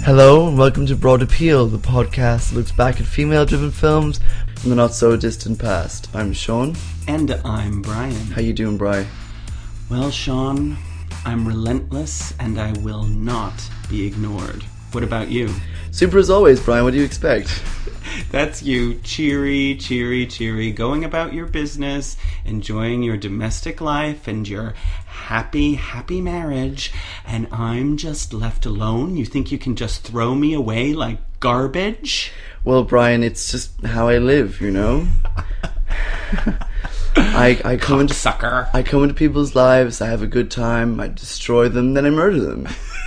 Hello and welcome to Broad Appeal, the podcast that looks back at female-driven films from the not-so-distant past. I'm Sean. And I'm Brian. How you doing, Bri? Well, Sean, I'm relentless and I will not be ignored. What about you? Super as always, Brian. What do you expect? That's you, cheery, cheery, cheery, going about your business, enjoying your domestic life and your happy, happy marriage, and I'm just left alone? You think you can just throw me away like garbage? Well, Brian, it's just how I live, you know? I come into people's lives, I have a good time, I destroy them, then I murder them.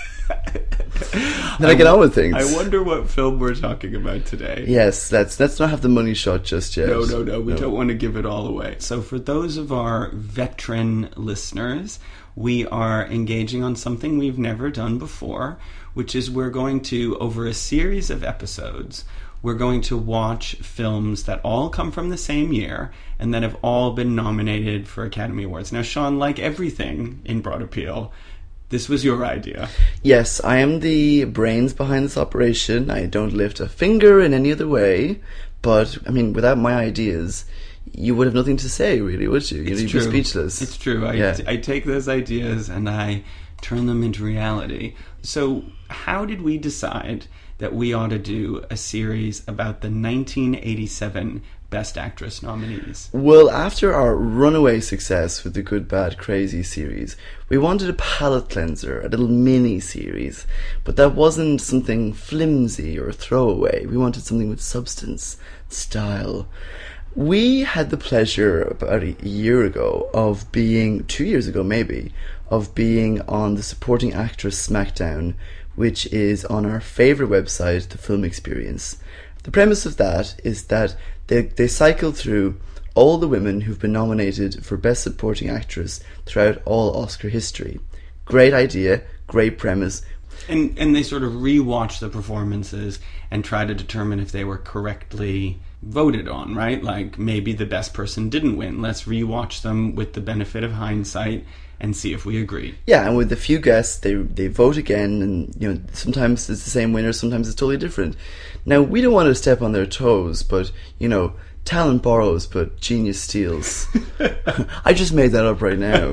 Then I get on with things. I wonder what film we're talking about today. Yes, let's not have the money shot just yet. No. We don't want to give it all away. So for those of our veteran listeners, we are engaging on something we've never done before, which is we're going to, over a series of episodes, we're going to watch films that all come from the same year and that have all been nominated for Academy Awards. Now, Sean, like everything in Broad Appeal, this was your idea. Yes, I am the brains behind this operation. I don't lift a finger in any other way. But, I mean, without my ideas, you would have nothing to say, really, would you? You'd be speechless. It's true. I take those ideas and I turn them into reality. So, how did we decide that we ought to do a series about the 1987 Best Actress nominees? Well, after our runaway success with the Good, Bad, Crazy series, we wanted a palate cleanser, a little mini-series, but that wasn't something flimsy or throwaway. We wanted something with substance, style. We had the pleasure about a year ago of being, 2 years ago maybe, of being on the Supporting Actress Smackdown, which is on our favourite website, The Film Experience. The premise of that is that they cycle through all the women who've been nominated for Best Supporting Actress throughout all Oscar history. Great idea, great premise. And they sort of rewatch the performances and try to determine if they were correctly voted on, right? Like, maybe the best person didn't win. Let's rewatch them with the benefit of hindsight and see if we agree. Yeah, and with a few guests, they vote again, and you know, sometimes it's the same winner, sometimes it's totally different. Now, we don't want to step on their toes, but you know, talent borrows, but genius steals. I just made that up right now.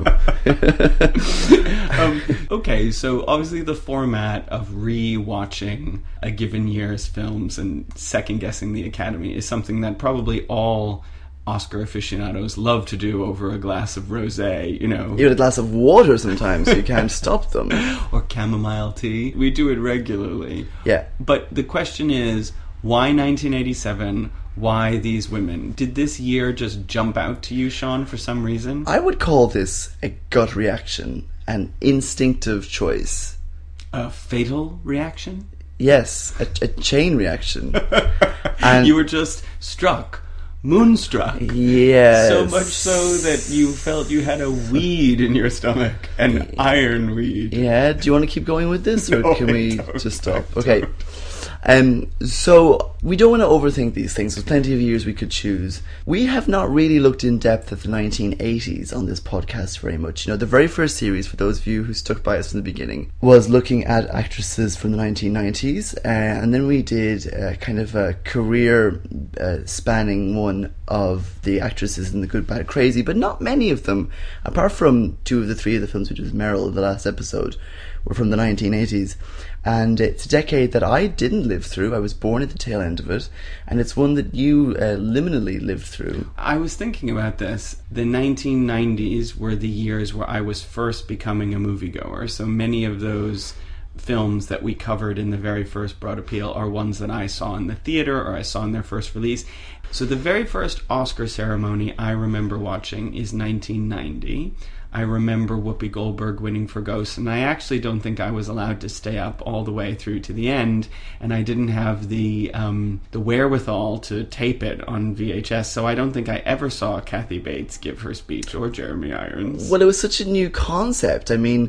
Okay, so obviously the format of re-watching a given year's films and second-guessing the Academy is something that probably all Oscar aficionados love to do over a glass of rosé, you know. Even a glass of water sometimes, so you can't stop them. Or chamomile tea. We do it regularly. Yeah. But the question is, why 1987? Why these women? Did this year just jump out to you, Sean, for some reason? I would call this a gut reaction, an instinctive choice. A fatal reaction? Yes, a chain reaction. And you were just struck. Moonstruck. Yes. So much so that you felt you had a weed in your stomach. An iron weed. Yeah, do you want to keep going with this? Or No, can we don't, just stop? don't. Okay. So we don't want to overthink these things. There's plenty of years we could choose. We have not really looked in depth at the 1980s on this podcast very much. You know, the very first series, for those of you who stuck by us from the beginning, was looking at actresses from the 1990s, and then we did kind of a career spanning one of the actresses in The Good, Bad, Crazy, but not many of them, apart from 2 of the 3 of the films we did with Meryl in the last episode, were from the 1980s. And it's a decade that I didn't live through. I was born at the tail end of it. And it's one that you liminally lived through. I was thinking about this. The 1990s were the years where I was first becoming a moviegoer. So many of those films that we covered in the very first Broad Appeal are ones that I saw in the theater or I saw in their first release. So the very first Oscar ceremony I remember watching is 1990. I remember Whoopi Goldberg winning for Ghost, and I actually don't think I was allowed to stay up all the way through to the end, and I didn't have the wherewithal to tape it on VHS, so I don't think I ever saw Kathy Bates give her speech, or Jeremy Irons. Well, it was such a new concept. I mean,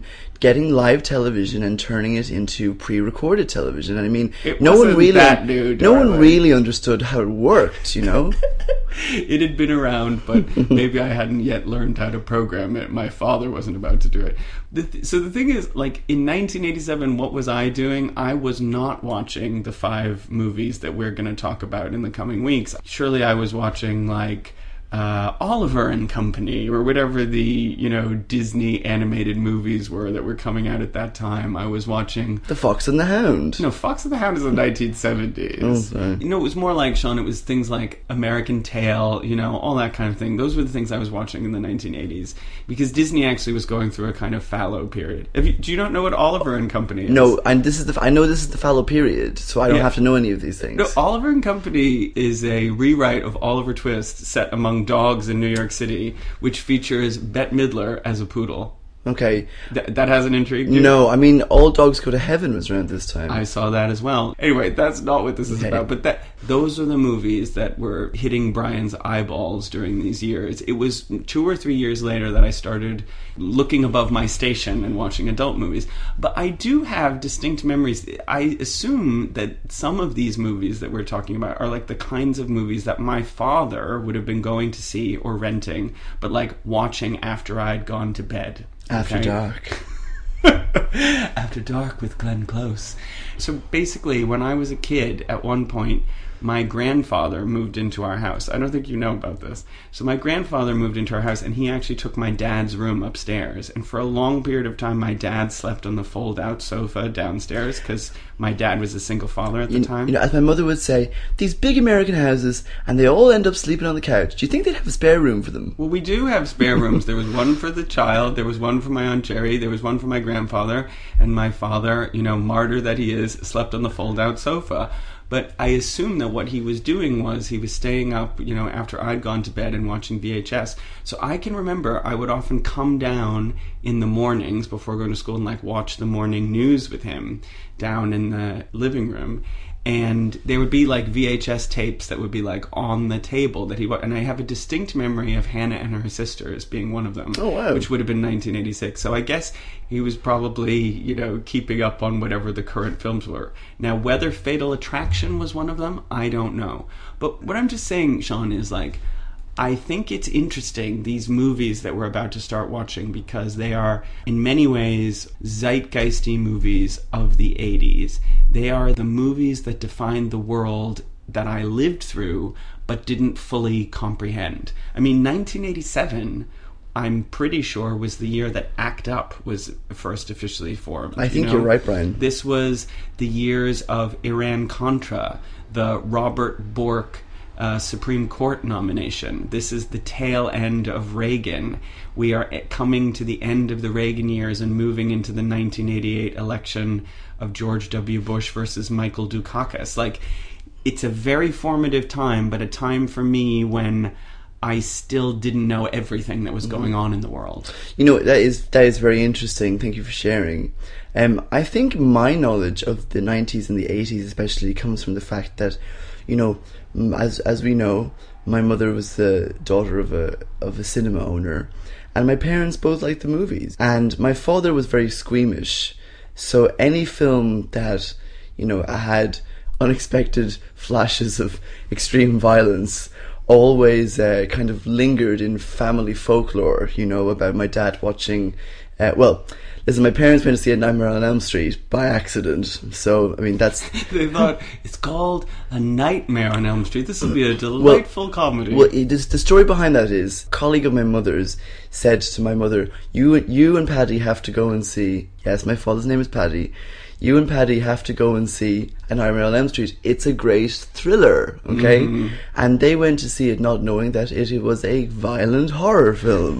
getting live television and turning it into pre-recorded television. And I mean, It no one wasn't really, that new, no one darling. really understood how it worked. You know, It had been around, but maybe I hadn't yet learned how to program it. My father wasn't about to do it. So the thing is, like, in 1987, what was I doing? I was not watching the 5 movies that we're going to talk about in the coming weeks. Surely I was watching, like, Oliver and Company, or whatever the, you know, Disney animated movies were that were coming out at that time. I was watching... The Fox and the Hound. No, Fox and the Hound is the 1970s. Oh, sorry. You know, it was more like, Sean, it was things like American Tail, you know, all that kind of thing. Those were the things I was watching in the 1980s. Because Disney actually was going through a kind of fallow period. Do you not know what Oliver and Company is? No, and I know this is the fallow period, so I don't Yeah. have to know any of these things. No, Oliver and Company is a rewrite of Oliver Twist set among dogs in New York City, which features Bette Midler as a poodle. Okay. That hasn't intrigued you? No, I mean, All Dogs Go to Heaven was around this time. I saw that as well. Anyway, that's not what this is Okay. about. But those are the movies that were hitting Brian's eyeballs during these years. It was 2 or 3 years later that I started looking above my station and watching adult movies. But I do have distinct memories. I assume that some of these movies that we're talking about are like the kinds of movies that my father would have been going to see or renting, but like watching after I'd gone to bed. After Okay? Dark. After Dark with Glenn Close. So basically, when I was a kid, at one point, my grandfather moved into our house. I don't think you know about this. So my grandfather moved into our house, and he actually took my dad's room upstairs. And for a long period of time, my dad slept on the fold-out sofa downstairs, because my dad was a single father at the time. You know, as my mother would say, these big American houses, and they all end up sleeping on the couch. Do you think they'd have a spare room for them? Well, we do have spare rooms. There was one for the child, there was one for my Aunt Jerry, there was one for my grandfather, and my father, you know, martyr that he is, slept on the fold-out sofa. But I assume that what he was doing was he was staying up, you know, after I'd gone to bed and watching VHS. So I can remember I would often come down in the mornings before going to school and like watch the morning news with him down in the living room. And there would be like VHS tapes that would be like on the table that and I have a distinct memory of Hannah and Her Sisters being one of them. Oh, wow. Which would have been 1986. So I guess he was probably, you know, keeping up on whatever the current films were. Now, whether Fatal Attraction was one of them, I don't know. But what I'm just saying, Sean, is like, I think it's interesting, these movies that we're about to start watching, because they are, in many ways, zeitgeisty movies of the 80s. They are the movies that defined the world that I lived through, but didn't fully comprehend. I mean, 1987... I'm pretty sure was the year that ACT UP was first officially formed. I think you're right, Brian. This was the years of Iran-Contra, the Robert Bork Supreme Court nomination. This is the tail end of Reagan. We are coming to the end of the Reagan years and moving into the 1988 election of George W. Bush versus Michael Dukakis. Like, it's a very formative time, but a time for me when I still didn't know everything that was going on in the world. You know, that is very interesting. Thank you for sharing. I think my knowledge of the 90s and the 80s especially comes from the fact that, you know, as we know, my mother was the daughter of a cinema owner, and my parents both liked the movies. And my father was very squeamish, so any film that, you know, had unexpected flashes of extreme violence always kind of lingered in family folklore, you know, about my dad watching... listen, my parents went to see A Nightmare on Elm Street by accident, so, I mean, that's... They thought, it's called A Nightmare on Elm Street. This will be a delightful comedy. Well, the story behind that is, a colleague of my mother's said to my mother, you and Paddy have to go and see... Yes, my father's name is Paddy. You and Paddy have to go and see A Nightmare on Elm Street. It's a great thriller, okay? Mm-hmm. And they went to see it not knowing that it was a violent horror film.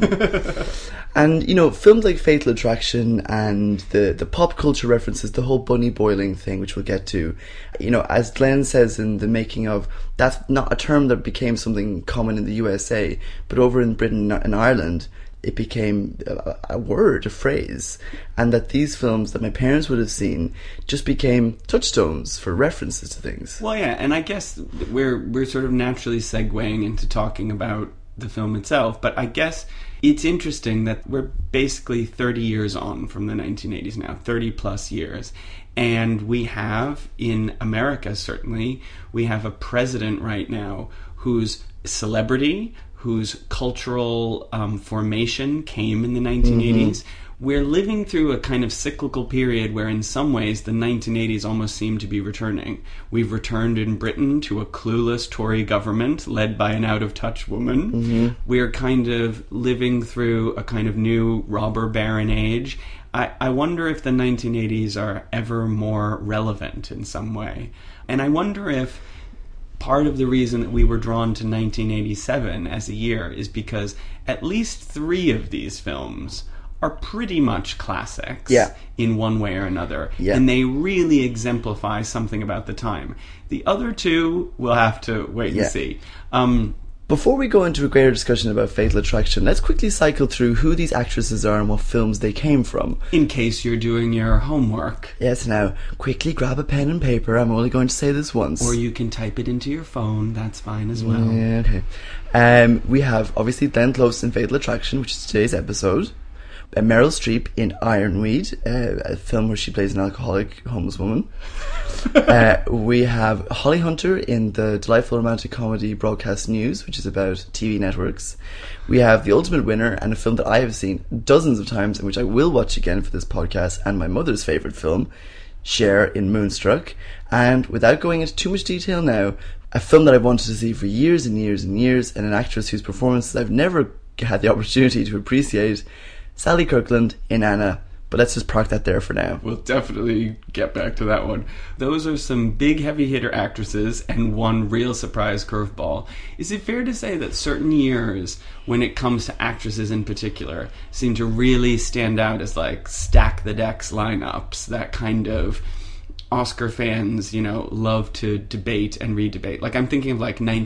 And, you know, films like Fatal Attraction and the pop culture references, the whole bunny boiling thing, which we'll get to, you know, as Glenn says in the making of, that's not a term that became something common in the USA, but over in Britain and Ireland, it became a word, a phrase, and that these films that my parents would have seen just became touchstones for references to things. Well, yeah, and I guess we're sort of naturally segueing into talking about the film itself, but I guess it's interesting that we're basically 30 years on from the 1980s now, 30 plus years. And we have, in America certainly, we have a president right now whose celebrity, whose cultural formation came in the 1980s. We're living through a kind of cyclical period where in some ways the 1980s almost seem to be returning. We've returned in Britain to a clueless Tory government led by an out-of-touch woman. We're kind of living through a kind of new robber baron age. I wonder if the 1980s are ever more relevant in some way. And I wonder if part of the reason that we were drawn to 1987 as a year is because at least 3 of these films are pretty much classics in one way or another. And they really exemplify something about the time. The other 2, we'll have to wait and see. Before we go into a greater discussion about Fatal Attraction, let's quickly cycle through who these actresses are and what films they came from. In case you're doing your homework. Yes, now, quickly grab a pen and paper. I'm only going to say this once. Or you can type it into your phone. That's fine as well. Yeah, okay. We have, obviously, Glenn Close in Fatal Attraction, which is today's episode. Meryl Streep in Ironweed, a film where she plays an alcoholic homeless woman. We have Holly Hunter in the delightful romantic comedy Broadcast News, which is about TV networks. We have The Ultimate Winner, and a film that I have seen dozens of times and which I will watch again for this podcast, and my mother's favourite film, Cher in Moonstruck. And without going into too much detail now, a film that I've wanted to see for years and years and years, and an actress whose performances I've never had the opportunity to appreciate, Sally Kirkland in Anna. But let's just park that there for now. We'll definitely get back to that one. Those are some big heavy hitter actresses and one real surprise curveball. Is it fair to say that certain years, when it comes to actresses in particular, seem to really stand out as like stack the decks lineups, that kind of Oscar fans, love to debate and re-debate. Like, I'm thinking of,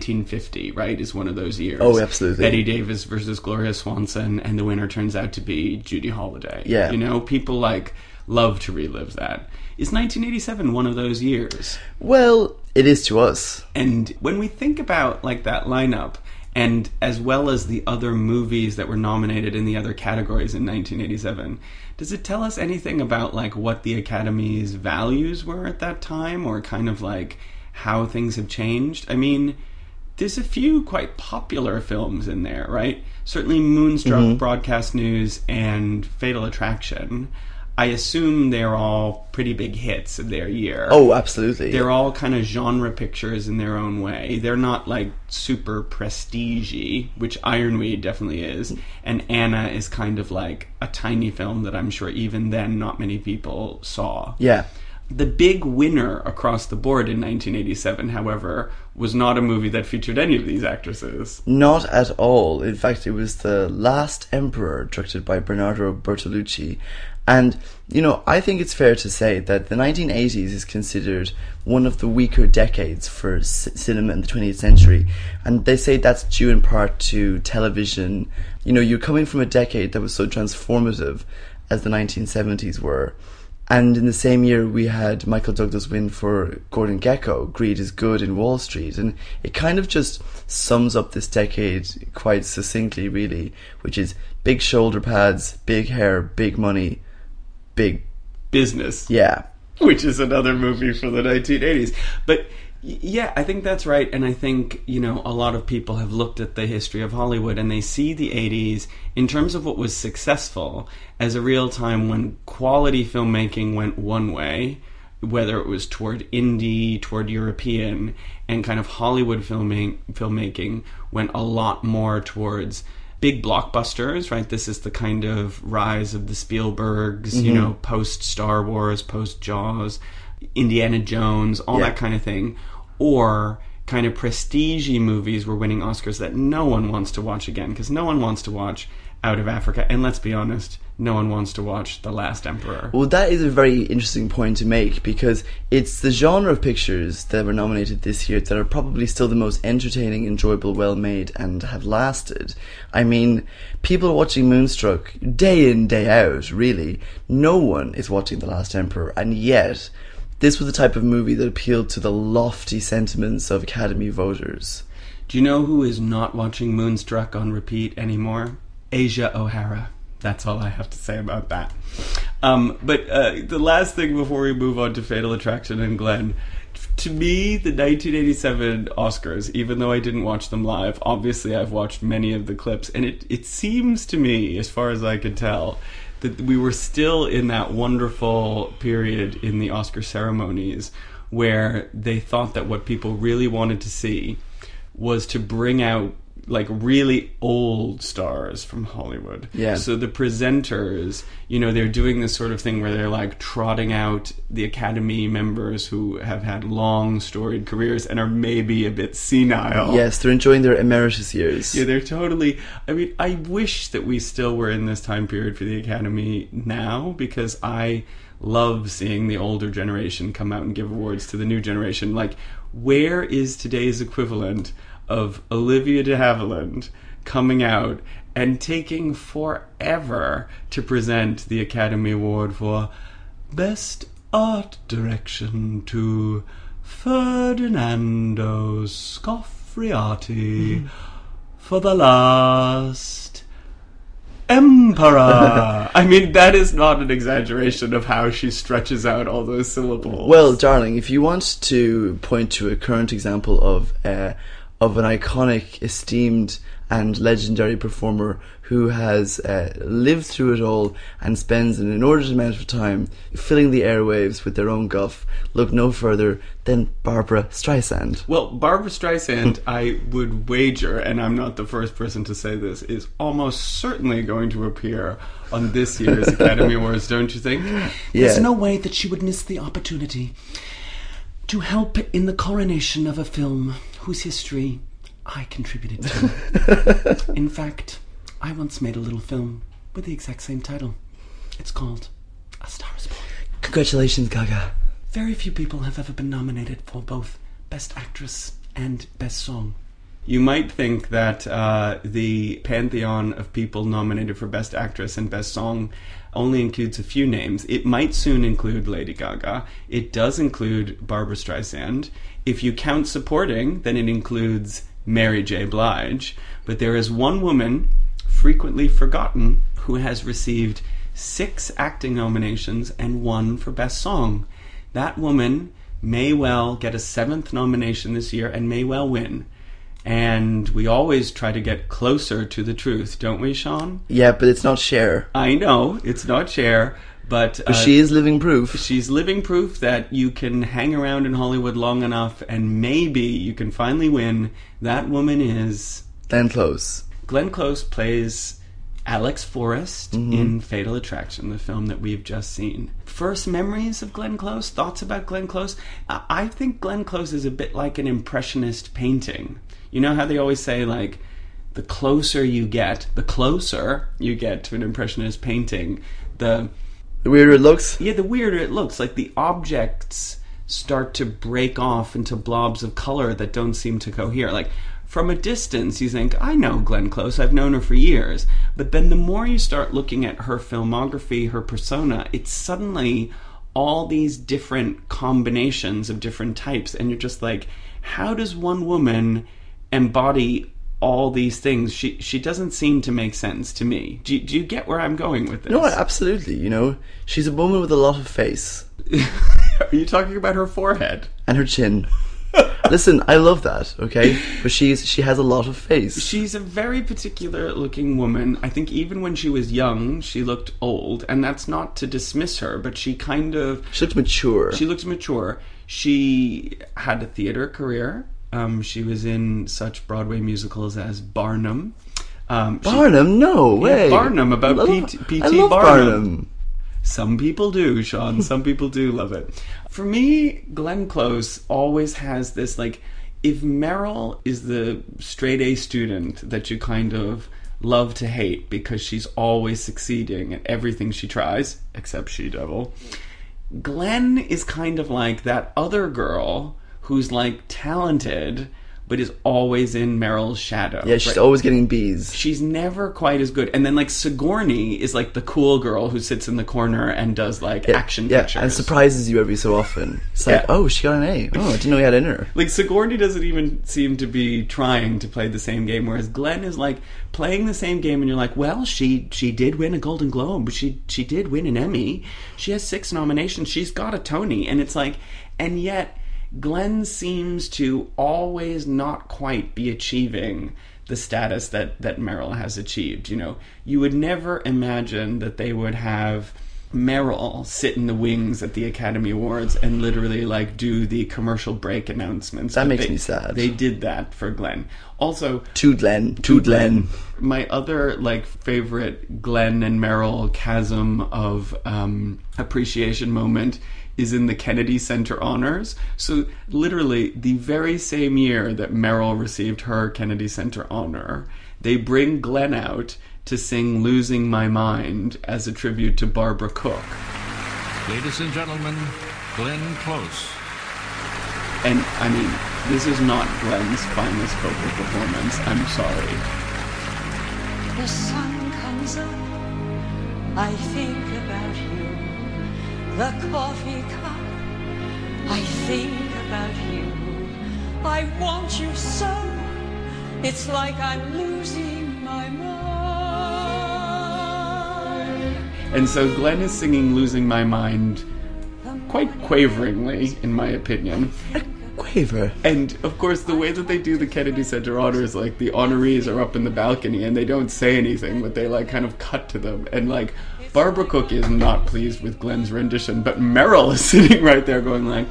1950, right, is one of those years. Oh, absolutely. Bette Davis versus Gloria Swanson, and the winner turns out to be Judy Holliday. Yeah. People, love to relive that. Is 1987 one of those years? Well, it is to us. And when we think about, that lineup, and as well as the other movies that were nominated in the other categories in 1987, does it tell us anything about what the Academy's values were at that time, or kind of how things have changed? I mean, there's a few quite popular films in there, right? Certainly Moonstruck, Broadcast News, and Fatal Attraction. I assume they're all pretty big hits of their year. Oh, absolutely. They're all kind of genre pictures in their own way. They're not super prestige-y, which Ironweed definitely is. And Anna is kind of a tiny film that I'm sure even then not many people saw. Yeah. The big winner across the board in 1987, however, was not a movie that featured any of these actresses. Not at all. In fact, it was The Last Emperor, directed by Bernardo Bertolucci. And, I think it's fair to say that the 1980s is considered one of the weaker decades for cinema in the 20th century. And they say that's due in part to television. You're coming from a decade that was so transformative as the 1970s were. And in the same year, we had Michael Douglas win for Gordon Gekko, Greed is Good in Wall Street. And it kind of just sums up this decade quite succinctly, really, which is big shoulder pads, big hair, big money, big business. Yeah. Which is another movie for the 1980s. But yeah, I think that's right. And I think, a lot of people have looked at the history of Hollywood and they see the 80s in terms of what was successful as a real time when quality filmmaking went one way, whether it was toward indie, toward European, and kind of Hollywood filmmaking went a lot more towards big blockbusters, right? This is the kind of rise of the Spielbergs, post Star Wars, post Jaws, Indiana Jones, all that kind of thing. Or kind of prestige-y movies were winning Oscars that no one wants to watch again, because no one wants to watch Out of Africa. And let's be honest, no one wants to watch The Last Emperor. Well, that is a very interesting point to make, because it's the genre of pictures that were nominated this year that are probably still the most entertaining, enjoyable, well-made, and have lasted. I mean, people are watching Moonstruck day in, day out, really. No one is watching The Last Emperor, and yet this was the type of movie that appealed to the lofty sentiments of Academy voters. Do you know who is not watching Moonstruck on repeat anymore? Asia O'Hara. That's all I have to say about that. But the last thing before we move on to Fatal Attraction and Glenn, to me, the 1987 Oscars, even though I didn't watch them live, obviously I've watched many of the clips, and it seems to me, as far as I could tell, that we were still in that wonderful period in the Oscar ceremonies where they thought that what people really wanted to see was to bring out like really old stars from Hollywood. Yeah. So the presenters, they're doing this sort of thing where they're like trotting out the Academy members who have had long storied careers and are maybe a bit senile. Yes, they're enjoying their emeritus years. Yeah, they're totally... I mean, I wish that we still were in this time period for the Academy now, because I love seeing the older generation come out and give awards to the new generation. Like, where is today's equivalent of Olivia de Havilland coming out and taking forever to present the Academy Award for Best Art Direction to Ferdinando Scoffriati for The Last Emperor. I mean, that is not an exaggeration of how she stretches out all those syllables. Well, darling, if you want to point to a current example of an iconic, esteemed and legendary performer who has lived through it all and spends an inordinate amount of time filling the airwaves with their own guff, look no further than Barbra Streisand. Well, Barbra Streisand, I would wager, and I'm not the first person to say this, is almost certainly going to appear on this year's Academy Awards, don't you think? Yeah. There's no way that she would miss the opportunity to help in the coronation of a film whose history I contributed to. In fact, I once made a little film with the exact same title. It's called A Star Is Born. Congratulations, Gaga. Very few people have ever been nominated for both Best Actress and Best Song. You might think that the pantheon of people nominated for Best Actress and Best Song only includes a few names. It might soon include Lady Gaga. It does include Barbra Streisand. If you count supporting, then it includes Mary J. Blige. But there is one woman, frequently forgotten, who has received 6 acting nominations and 1 for Best Song. That woman may well get a 7th nomination this year and may well win. And we always try to get closer to the truth, don't we, Sean? Yeah, but it's not Cher. I know, it's not Cher, but she is living proof. She's living proof that you can hang around in Hollywood long enough and maybe you can finally win. That woman is... Glenn Close. Glenn Close plays Alex Forrest in Fatal Attraction, the film that we've just seen. First memories of Glenn Close? Thoughts about Glenn Close? I think Glenn Close is a bit like an impressionist painting. You know how they always say, like, the closer you get to an impressionist painting, the weirder it looks? Yeah, the weirder it looks. Like, the objects start to break off into blobs of color that don't seem to cohere. Like, from a distance, you think, I know Glenn Close, I've known her for years. But then the more you start looking at her filmography, her persona, it's suddenly all these different combinations of different types. And you're just like, how does one woman embody all these things? She doesn't seem to make sense to me. Do you get where I'm going with this? No, absolutely. You know, she's a woman with a lot of face. Are you talking about her forehead? And her chin. Listen, I love that, okay? But she has a lot of face. She's a very particular looking woman. I think even when she was young, she looked old. And that's not to dismiss her, but she looked mature. She looked mature. She had a theater career. She was in such Broadway musicals as Barnum. Barnum? No way. Yeah, Barnum, about P.T. I love Barnum. Some people do, Sean. Some people do love it. For me, Glenn Close always has this, like, if Meryl is the straight-A student that you kind of love to hate because she's always succeeding at everything she tries, except She-Devil, Glenn is kind of like that other girl who's, like, talented, but is always in Meryl's shadow. Yeah, she's always getting B's. She's never quite as good. And then, like, Sigourney is, like, the cool girl who sits in the corner and does, like, action pictures. And surprises you every so often. It's like, oh, she got an A. Oh, I didn't know he had it in her. Like, Sigourney doesn't even seem to be trying to play the same game, whereas Glenn is, like, playing the same game, and you're like, well, she did win a Golden Globe. She did win an Emmy. She has 6 nominations. She's got a Tony. And it's like, and yet Glenn seems to always not quite be achieving the status that Meryl has achieved. You know, you would never imagine that they would have Meryl sit in the wings at the Academy Awards and literally, like, do the commercial break announcements. That makes me sad. They did that for Glenn. Also, To Glenn. My other, like, favorite Glenn and Meryl chasm of appreciation moment is in the Kennedy Center Honors. So literally the very same year that Meryl received her Kennedy Center honor, they bring Glenn out to sing Losing My Mind as a tribute to Barbara Cook. Ladies and gentlemen, Glenn Close. And, I mean, this is not Glenn's finest vocal performance. I'm sorry. The sun comes up, I think about you. The coffee cup, I think about you. I want you so, it's like I'm losing my mind. And so Glenn is singing Losing My Mind quite quaveringly, in my opinion. Quaver. And, of course, the way that they do the Kennedy Center honors, like, the honorees are up in the balcony and they don't say anything, but they, like, kind of cut to them. And, like, Barbara Cook is not pleased with Glenn's rendition, but Meryl is sitting right there going, like,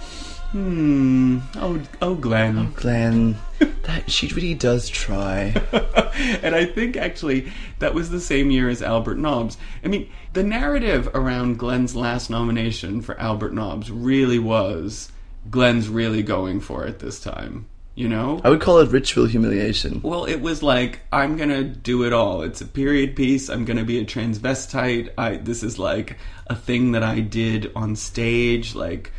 oh, Glenn. Oh, Glenn. She really does try. And I think, actually, that was the same year as Albert Nobbs. I mean, the narrative around Glenn's last nomination for Albert Nobbs really was Glenn's really going for it this time, you know? I would call it ritual humiliation. Well, it was like, I'm gonna do it all. It's a period piece. I'm gonna be a transvestite. This is like a thing that I did on stage, like,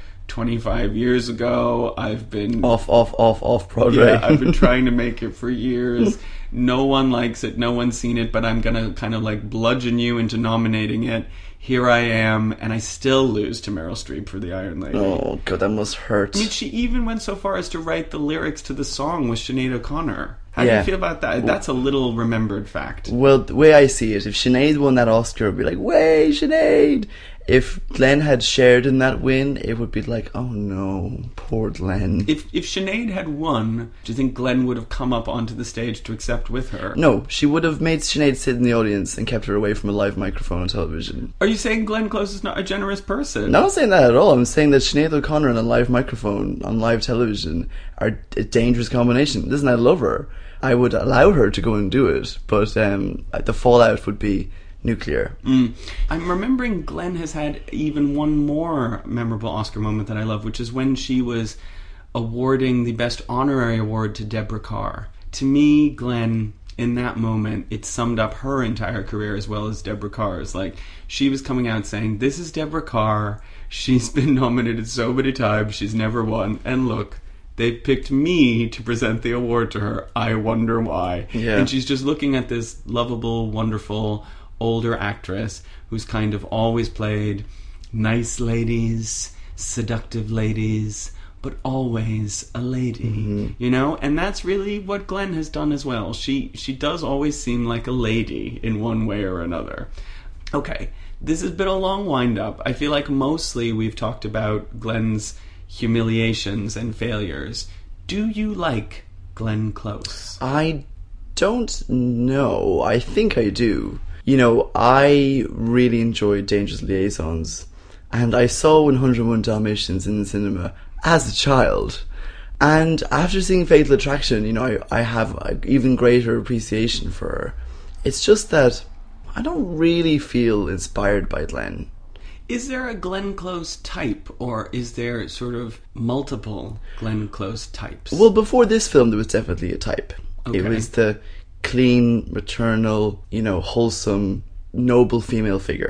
25 years ago. I've been off Broadway. Yeah, I've been trying to make it for years. No one likes it. No one's seen it, but I'm gonna kind of, like, bludgeon you into nominating it. Here I am, and I still lose to Meryl Streep for The Iron Lady. Oh, God, that must hurt. I mean, she even went so far as to write the lyrics to the song with Sinead O'Connor. How do you feel about that? That's a little remembered fact. Well, the way I see it, if Sinead won that Oscar, it would be like, way, Sinead! If Glenn had shared in that win, it would be like, oh no, poor Glenn. If Sinead had won, do you think Glenn would have come up onto the stage to accept with her? No, she would have made Sinead sit in the audience and kept her away from a live microphone on television. Are you saying Glenn Close is not a generous person? No, I'm not saying that at all. I'm saying that Sinead O'Connor and a live microphone on live television are a dangerous combination. Listen, I love her. I would allow her to go and do it, but the fallout would be nuclear. I'm remembering Glenn has had even one more memorable Oscar moment that I love, which is when she was awarding the Best Honorary Award to Deborah Kerr. To me, Glenn, in that moment, it summed up her entire career as well as Deborah Kerr's. Like, she was coming out saying, this is Deborah Kerr. She's been nominated so many times. She's never won. And look, they picked me to present the award to her. I wonder why. Yeah. And she's just looking at this lovable, wonderful older actress who's kind of always played nice ladies, seductive ladies, but always a lady, you know? And that's really what Glenn has done as well. She does always seem like a lady in one way or another. Okay, this has been a long wind-up. I feel like mostly we've talked about Glenn's humiliations and failures. Do you like Glenn Close? I don't know. I think I do. You know, I really enjoyed Dangerous Liaisons, and I saw 101 Dalmatians in the cinema as a child. And after seeing Fatal Attraction, you know, I have an even greater appreciation for her. It's just that I don't really feel inspired by Glenn. Is there a Glenn Close type, or is there sort of multiple Glenn Close types? Well, before this film, there was definitely a type. Okay. It was the clean, maternal, you know, wholesome, noble female figure.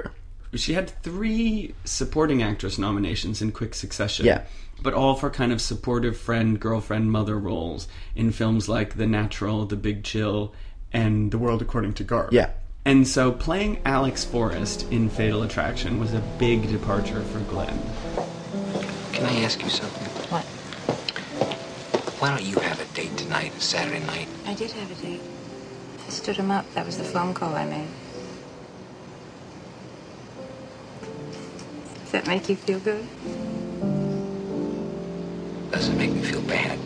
She had 3 supporting actress nominations in quick succession. Yeah. But all for kind of supportive friend, girlfriend, mother roles in films like The Natural, The Big Chill, and The World According to Garp. Yeah. And so playing Alex Forrest in Fatal Attraction was a big departure for Glenn. Can I ask you something? What? Why don't you have a date tonight, Saturday night? I did have a date. I stood him up. That was the phone call I made. Does that make you feel good? Doesn't make me feel bad.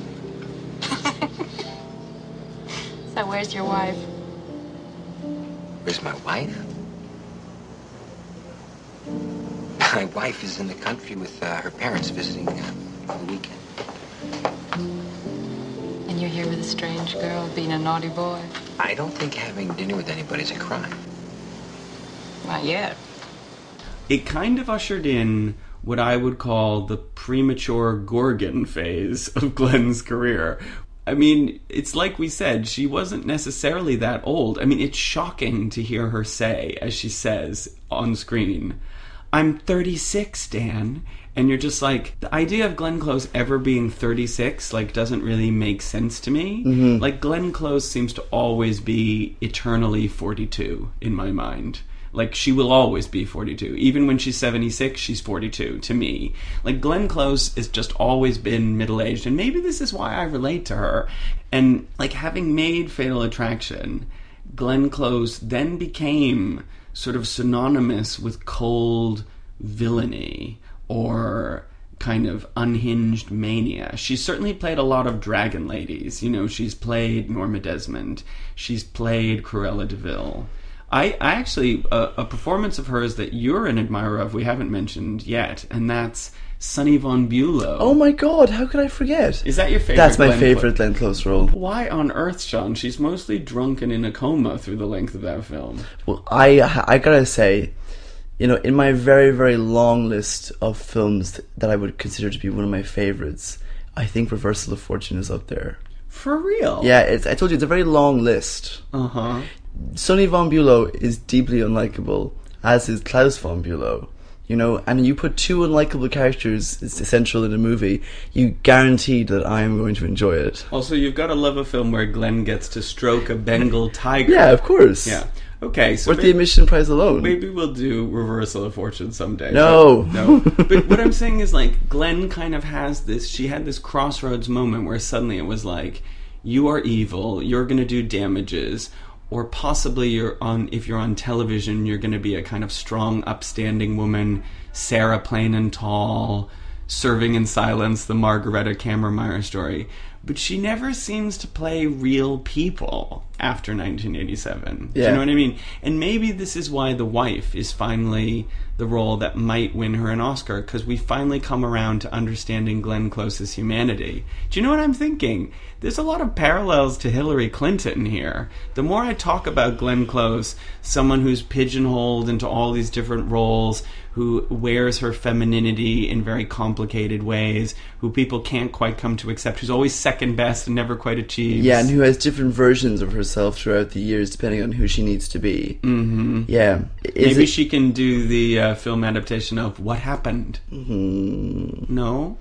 So where's your wife? Where's my wife? My wife is in the country with her parents visiting for the weekend. And you're here with a strange girl being a naughty boy? I don't think having dinner with anybody's a crime. Not yet. It kind of ushered in what I would call the premature Gorgon phase of Glenn's career. I mean, it's like we said, she wasn't necessarily that old. I mean, it's shocking to hear her say, as she says on screen, "I'm 36, Dan." And you're just like, the idea of Glenn Close ever being 36, like, doesn't really make sense to me. Mm-hmm. Like, Glenn Close seems to always be eternally 42 in my mind. Like, she will always be 42. Even when she's 76, she's 42 to me. Like, Glenn Close has just always been middle-aged. And maybe this is why I relate to her. And, like, having made Fatal Attraction, Glenn Close then became sort of synonymous with cold villainy or kind of unhinged mania. She's certainly played a lot of dragon ladies. You know, she's played Norma Desmond. She's played Cruella de Vil. I actually, a performance of hers that you're an admirer of, we haven't mentioned yet, and that's Sonny von Bülow. Oh my god, how could I forget? Is that your favorite? That's my Glenn favorite Glenn Close role. Why on earth, Sean? She's mostly drunk and in a coma through the length of that film. Well, I gotta say, you know, in my very, very long list of films that I would consider to be one of my favorites, I think Reversal of Fortune is up there. For real? Yeah, I told you, it's a very long list. Uh-huh. Sonny von Bülow is deeply unlikable, as is Klaus von Bülow. You know, and you put 2 unlikable characters essential in a movie, you guarantee that I am going to enjoy it. Also, you've got to love a film where Glenn gets to stroke a Bengal tiger. Yeah, of course. Yeah. Okay, so Worth the admission price alone. maybe we'll do Reversal of Fortune someday. No. No. But what I'm saying is, like, Glenn kind of has this, she had this crossroads moment where suddenly it was like, you are evil, you're going to do damages, or possibly if you're on television, you're going to be a kind of strong, upstanding woman, Sarah Plain and Tall, serving in silence, the Margareta Kammermeyer story. But she never seems to play real people after 1987. Yeah. Do you know what I mean? And maybe this is why The Wife is finally the role that might win her an Oscar, because we finally come around to understanding Glenn Close's humanity. Do you know what I'm thinking? There's a lot of parallels to Hillary Clinton here. The more I talk about Glenn Close, someone who's pigeonholed into all these different roles, who wears her femininity in very complicated ways, who people can't quite come to accept, who's always second best and never quite achieves. Yeah, and who has different versions of herself throughout the years, depending on who she needs to be. Mm-hmm. Yeah. Maybe she can do the film adaptation of What Happened. Mm-hmm. No?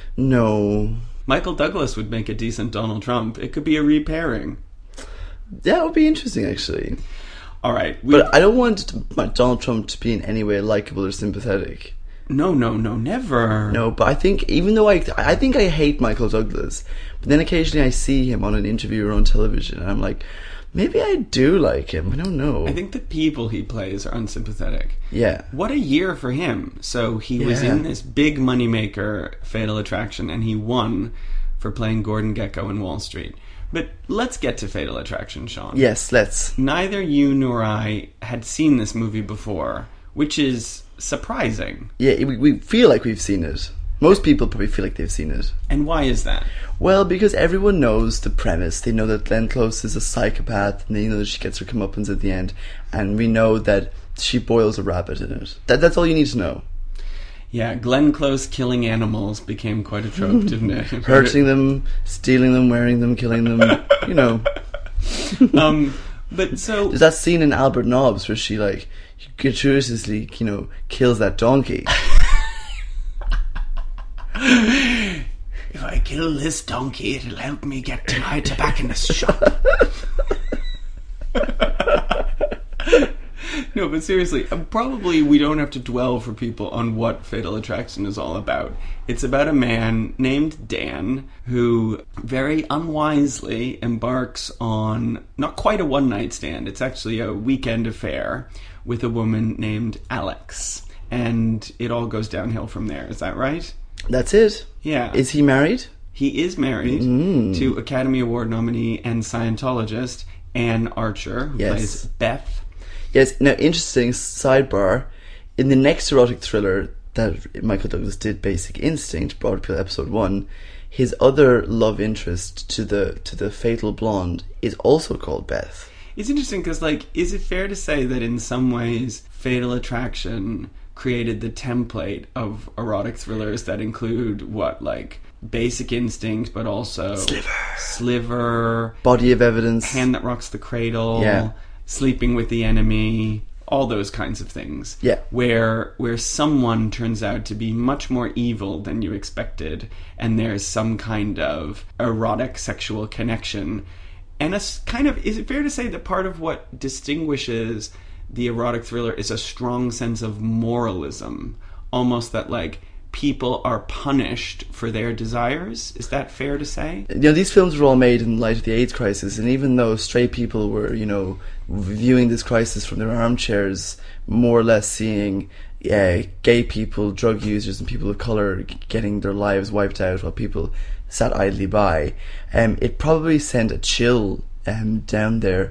No. Michael Douglas would make a decent Donald Trump. It could be a repairing. That would be interesting, actually. All right. But I don't want Donald Trump to be in any way likable or sympathetic. No, never. No, but I think, even though I think I hate Michael Douglas, but then occasionally I see him on an interview or on television, and I'm like, maybe I do like him. I don't know. I think the people he plays are unsympathetic. Yeah. What a year for him. So he was in this big moneymaker, Fatal Attraction, and he won for playing Gordon Gekko in Wall Street. But let's get to Fatal Attraction, Sean. Yes, let's. Neither you nor I had seen this movie before, which is surprising. Yeah, we feel like we've seen it. Most people probably feel like they've seen it. And why is that? Well, because everyone knows the premise. They know that Glenn Close is a psychopath, and they know that she gets her comeuppance at the end, and we know that she boils a rabbit in it. That's all you need to know. Yeah, Glenn Close killing animals became quite a trope, didn't it? Hurting them, stealing them, wearing them, killing them, you know. But so... There's that scene in Albert Nobbs where she, like, gratuitously, kills that donkey. If I kill this donkey, it'll help me get to my tobacconist shop. No, but seriously, probably we don't have to dwell for people on what Fatal Attraction is all about. It's about a man named Dan who very unwisely embarks on not quite a one-night stand. It's actually a weekend affair with a woman named Alex. And it all goes downhill from there. Is that right? That's it. Yeah. Is he married? He is married to Academy Award nominee and Scientologist Anne Archer, who plays Beth. Yes. Now, interesting sidebar. In the next erotic thriller that Michael Douglas did, Basic Instinct, Broad Appeal Episode 1, his other love interest to the fatal blonde is also called Beth. It's interesting because, is it fair to say that in some ways Fatal Attraction created the template of erotic thrillers that include Basic Instinct, but also Sliver, Body of Evidence, Hand That Rocks the Cradle, Sleeping with the Enemy, all those kinds of things. Yeah. Where someone turns out to be much more evil than you expected, and there's some kind of erotic sexual connection. And is it fair to say that part of what distinguishes the erotic thriller is a strong sense of moralism? Almost that, people are punished for their desires? Is that fair to say? These films were all made in light of the AIDS crisis, and even though straight people were, viewing this crisis from their armchairs, more or less seeing gay people, drug users, and people of colour getting their lives wiped out while people sat idly by, it probably sent a chill down their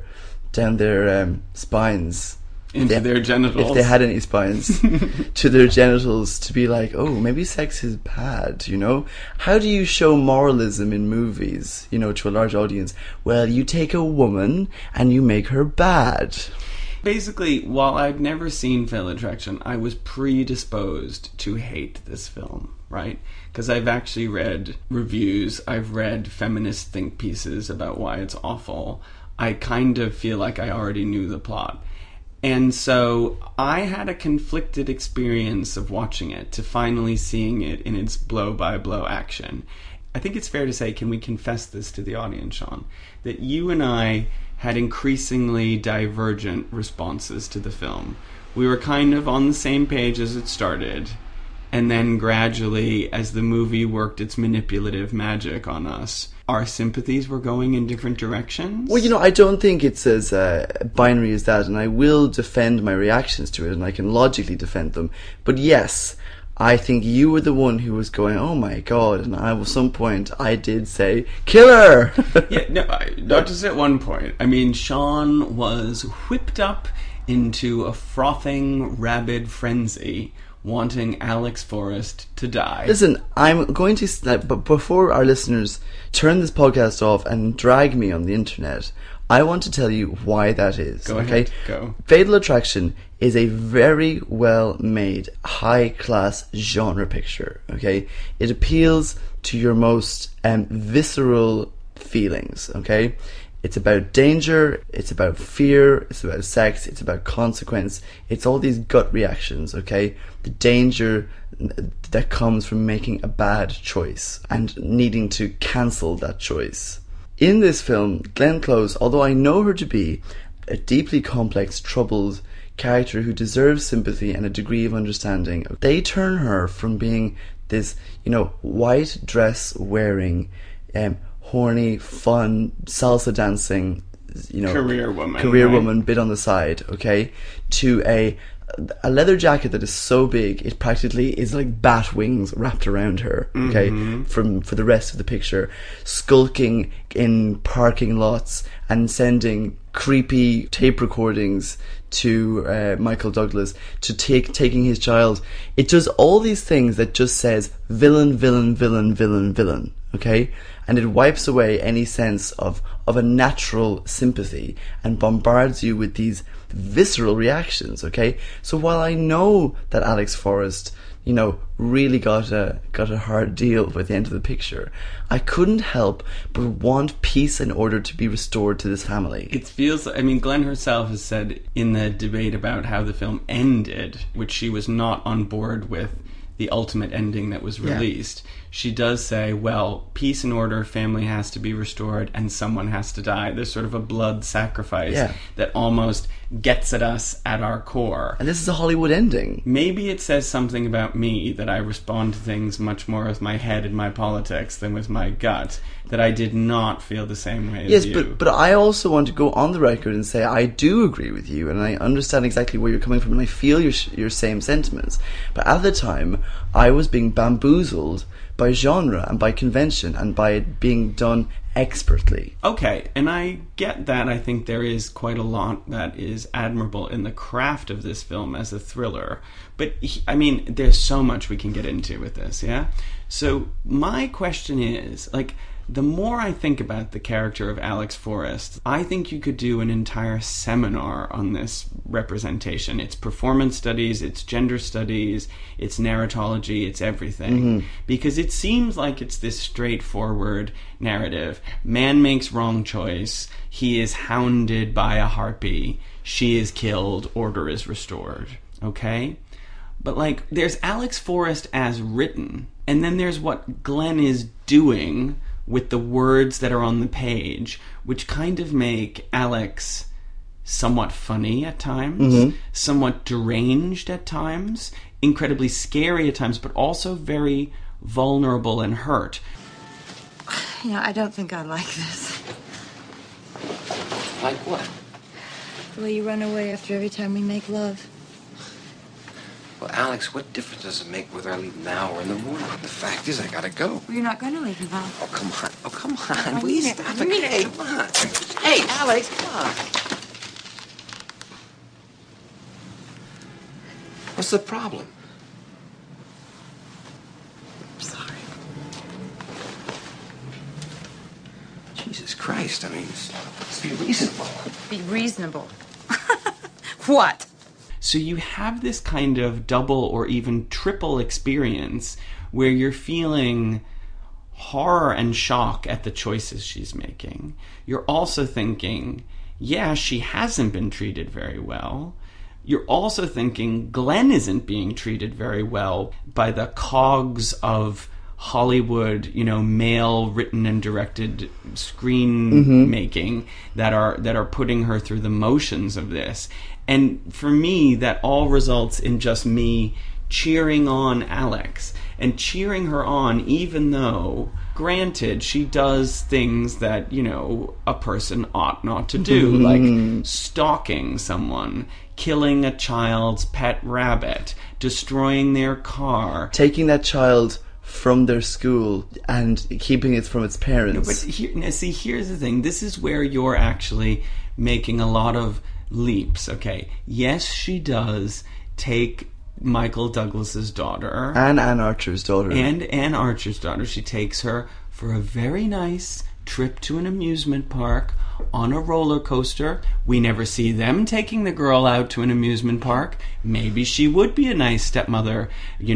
spines. Into their genitals. If they had any spines. To their genitals, to be like, oh, maybe sex is bad, How do you show moralism in movies, to a large audience? Well, you take a woman and you make her bad. Basically, while I've never seen Fatal Attraction, I was predisposed to hate this film, right? Because I've actually read reviews, I've read feminist think pieces about why it's awful. I kind of feel like I already knew the plot. And so I had a conflicted experience of watching it to finally seeing it in its blow-by-blow action. I think it's fair to say, can we confess this to the audience, Sean, that you and I had increasingly divergent responses to the film. We were kind of on the same page as it started, and then gradually, as the movie worked its manipulative magic on us, our sympathies were going in different directions? Well, I don't think it's as binary as that, and I will defend my reactions to it, and I can logically defend them. But yes, I think you were the one who was going, oh my god, and at some point I did say, killer! Yeah, no, not just at one point. I mean, Sean was whipped up into a frothing, rabid frenzy, wanting Alex Forrest to die. Listen, I'm going to... But before our listeners turn this podcast off and drag me on the internet, I want to tell you why that is. Go ahead, go. Fatal Attraction is a very well-made, high-class genre picture, okay? It appeals to your most visceral feelings, okay? It's about danger, it's about fear, it's about sex, it's about consequence. It's all these gut reactions, okay? The danger that comes from making a bad choice and needing to cancel that choice. In this film, Glenn Close, although I know her to be a deeply complex, troubled character who deserves sympathy and a degree of understanding, they turn her from being this, white dress wearing, horny, fun, salsa dancing, career woman, right? Woman, bit on the side, okay, to a leather jacket that is so big it practically is like bat wings wrapped around her, okay, for the rest of the picture, skulking in parking lots and sending creepy tape recordings to Michael Douglas to taking his child. It does all these things that just says villain, villain, villain, villain, villain, okay? And it wipes away any sense of a natural sympathy and bombards you with these visceral reactions, okay? So while I know that Alex Forrest, really got a hard deal by the end of the picture, I couldn't help but want peace and order to be restored to this family. It feels, Glenn herself has said in the debate about how the film ended, which she was not on board with the ultimate ending that was released, she does say, well, peace and order, family has to be restored, and someone has to die. There's sort of a blood sacrifice that almost gets at us at our core. And this is a Hollywood ending. Maybe it says something about me, that I respond to things much more with my head and my politics than with my gut, that I did not feel the same way as you. Yes, but I also want to go on the record and say I do agree with you, and I understand exactly where you're coming from, and I feel your same sentiments. But at the time, I was being bamboozled by genre and by convention and by it being done expertly. Okay, and I get that. I think there is quite a lot that is admirable in the craft of this film as a thriller. But, there's so much we can get into with this, yeah? So my question is, the more I think about the character of Alex Forrest, I think you could do an entire seminar on this representation. It's performance studies, it's gender studies, it's narratology, it's everything. Because it seems like it's this straightforward narrative. Man makes wrong choice, he is hounded by a harpy, she is killed, order is restored. Okay? But, there's Alex Forrest as written, and then there's what Glenn is doing with the words that are on the page, which kind of make Alex somewhat funny at times, somewhat deranged at times, incredibly scary at times, but also very vulnerable and hurt. I don't think I like this. Like what? The way you run away after every time we make love. Well, Alex, what difference does it make whether I leave now or in the morning? The fact is, I gotta go. Well, you're not going to leave now. Oh, come on. Oh, come on. I Will you mean it. stop I mean it? Hey, it. come on. Hey, Alex, come on. What's the problem? I'm sorry. Jesus Christ, let's be reasonable. Be reasonable. What? So you have this kind of double or even triple experience where you're feeling horror and shock at the choices she's making. You're also thinking, yeah, she hasn't been treated very well. You're also thinking Glenn isn't being treated very well by the cogs of Hollywood, male written and directed screen making that are putting her through the motions of this. And for me, that all results in just me cheering on Alex and cheering her on, even though, granted, she does things that, a person ought not to do, like stalking someone, killing a child's pet rabbit, destroying their car, taking that child from their school and keeping it from its parents. Here's the thing. This is where you're actually making a lot of leaps. Okay, yes, she does take Michael Douglas's daughter. And Anne Archer's daughter. And Anne Archer's daughter. She takes her for a very nice trip to an amusement park on a roller coaster. We never see them taking the girl out to an amusement park. Maybe she would be a nice stepmother,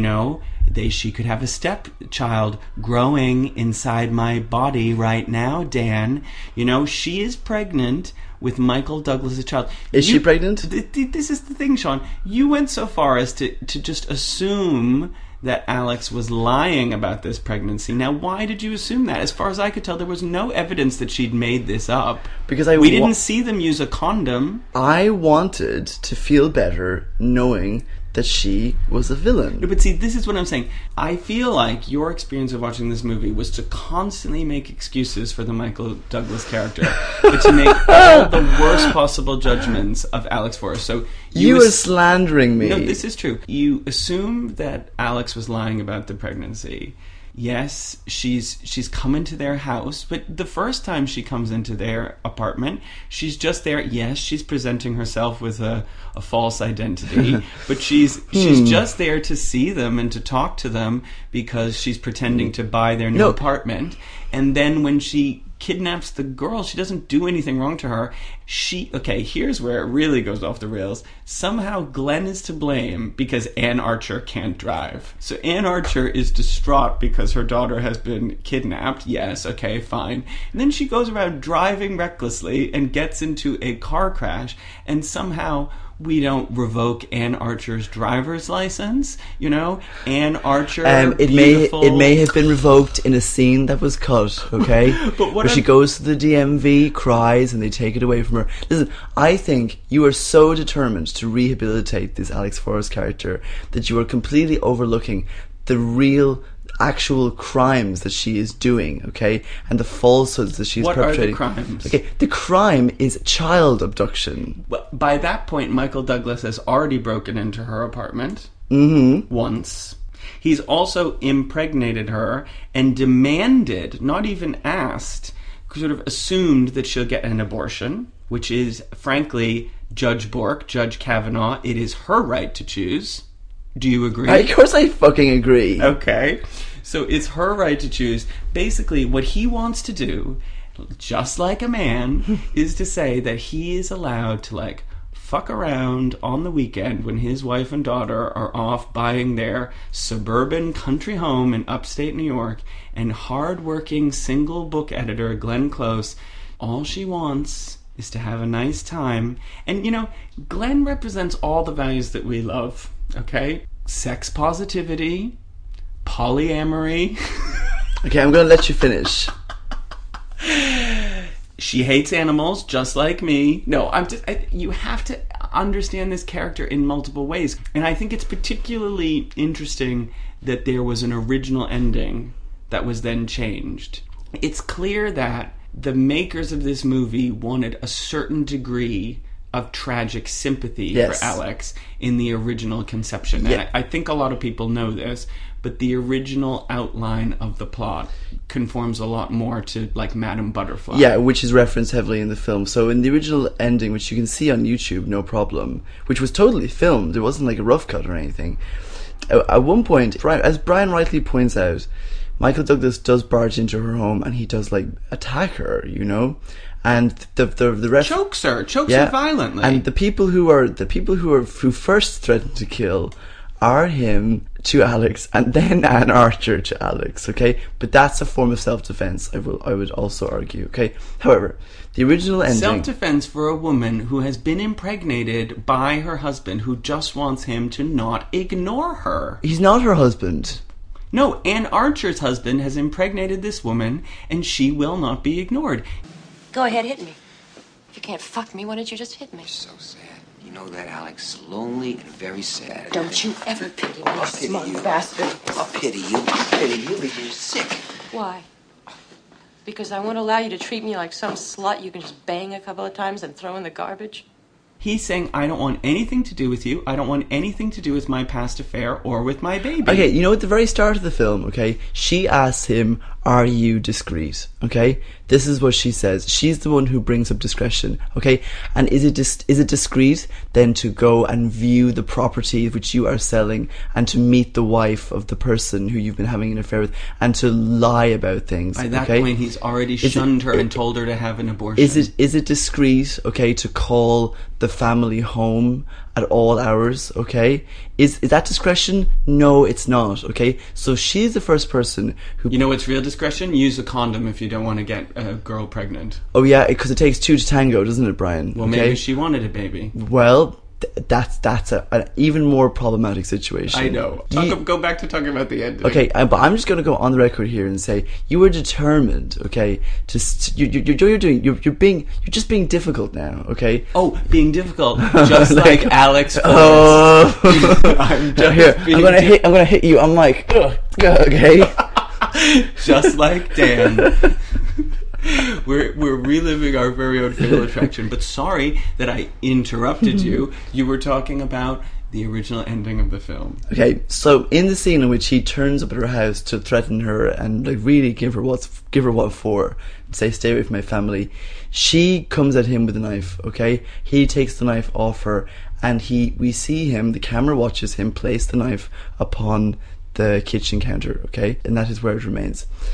She could have a stepchild growing inside my body right now, Dan. She is pregnant with Michael Douglas' child. Is she pregnant? This is the thing, Sean. You went so far as to just assume that Alex was lying about this pregnancy. Now, why did you assume that? As far as I could tell, there was no evidence that she'd made this up. Because we didn't see them use a condom. I wanted to feel better knowing that she was a villain. No, but see, this is what I'm saying. I feel like your experience of watching this movie was to constantly make excuses for the Michael Douglas character, but to make all the worst possible judgments of Alex Forrest. So you are slandering me. No, this is true. You assumed that Alex was lying about the pregnancy. Yes, she's come into their house, but the first time she comes into their apartment, she's just there. Yes, she's presenting herself with a false identity, but she's just there to see them and to talk to them because she's pretending to buy their new apartment. And then when she kidnaps the girl. She doesn't do anything wrong to her. Here's where it really goes off the rails. Somehow Glenn is to blame because Anne Archer can't drive. So Anne Archer is distraught because her daughter has been kidnapped. Yes, okay, fine. And then she goes around driving recklessly and gets into a car crash, and somehow we don't revoke Anne Archer's driver's license, Anne Archer, beautiful. It may have been revoked in a scene that was cut, okay? But where she goes to the DMV, cries, and they take it away from her. Listen, I think you are so determined to rehabilitate this Alex Forrest character that you are completely overlooking the real actual crimes that she is doing, okay, and the falsehoods that she's perpetrating. What are the crimes? Okay, the crime is child abduction. Well, by that point, Michael Douglas has already broken into her apartment once. He's also impregnated her and demanded, not even asked, sort of assumed that she'll get an abortion, which is, frankly, Judge Bork, Judge Kavanaugh, it is her right to choose. Do you agree? Of course I fucking agree. Okay. So it's her right to choose. Basically, what he wants to do, just like a man, is to say that he is allowed to, fuck around on the weekend when his wife and daughter are off buying their suburban country home in upstate New York, and hard-working single book editor Glenn Close, all she wants is to have a nice time. And, Glenn represents all the values that we love, okay? Sex positivity, polyamory. Okay, I'm going to let you finish. She hates animals, just like me. No, you have to understand this character in multiple ways. And I think it's particularly interesting that there was an original ending that was then changed. It's clear that the makers of this movie wanted a certain degree of tragic sympathy for Alex in the original conception. Yeah. And I think a lot of people know this, but the original outline of the plot conforms a lot more to, Madame Butterfly. Yeah, which is referenced heavily in the film. So in the original ending, which you can see on YouTube, no problem, which was totally filmed, it wasn't like a rough cut or anything. At one point, as Brian rightly points out, Michael Douglas does barge into her home and he does, attack her, and the chokes her violently. And the people who first threatened to kill are him to Alex and then Anne Archer to Alex, okay? But that's a form of self-defense, I would also argue, okay? However, the original ending... Self-defense for a woman who has been impregnated by her husband who just wants him to not ignore her. He's not her husband. No, Anne Archer's husband has impregnated this woman and she will not be ignored. Go ahead, hit me. If you can't fuck me, why don't you just hit me? So sad. You know that, Alex. Lonely and very sad. Don't you ever pity me, I'll pity smug you. bastard. I'll pity you. I'll pity you because you're sick. Why? Because I won't allow you to treat me like some slut you can just bang a couple of times and throw in the garbage? He's saying, I don't want anything to do with you. I don't want anything to do with my past affair or with my baby. Okay, at the very start of the film, okay, she asks him, are you discreet? Okay? This is what she says. She's the one who brings up discretion, okay? And is it discreet then to go and view the property which you are selling and to meet the wife of the person who you've been having an affair with and to lie about things? By that point, he's already shunned her and told her to have an abortion. Is it discreet, okay, to call the family home at all hours, okay? Is that discretion? No, it's not, okay? So she's the first person who... You know what's real discretion? Use a condom if you don't want to get a girl pregnant. Oh yeah, because it takes two to tango, doesn't it, Brian? Well, maybe she wanted a baby. Well... That's an even more problematic situation. I know. Go back to talking about the ending. Okay, but I'm just going to go on the record here and say you were determined. Okay, you're just being difficult now. Okay. Oh, being difficult, just like Alex. I'm gonna hit you. I'm like, okay. Just like Dan. We're reliving our very own Fatal Attraction, but sorry that I interrupted you. You were talking about the original ending of the film. Okay, so in the scene in which he turns up at her house to threaten her and really give her what for, say stay away from my family, she comes at him with a knife. Okay, he takes the knife off her, and we see him. The camera watches him place the knife upon the kitchen counter. Okay, and that is where it remains.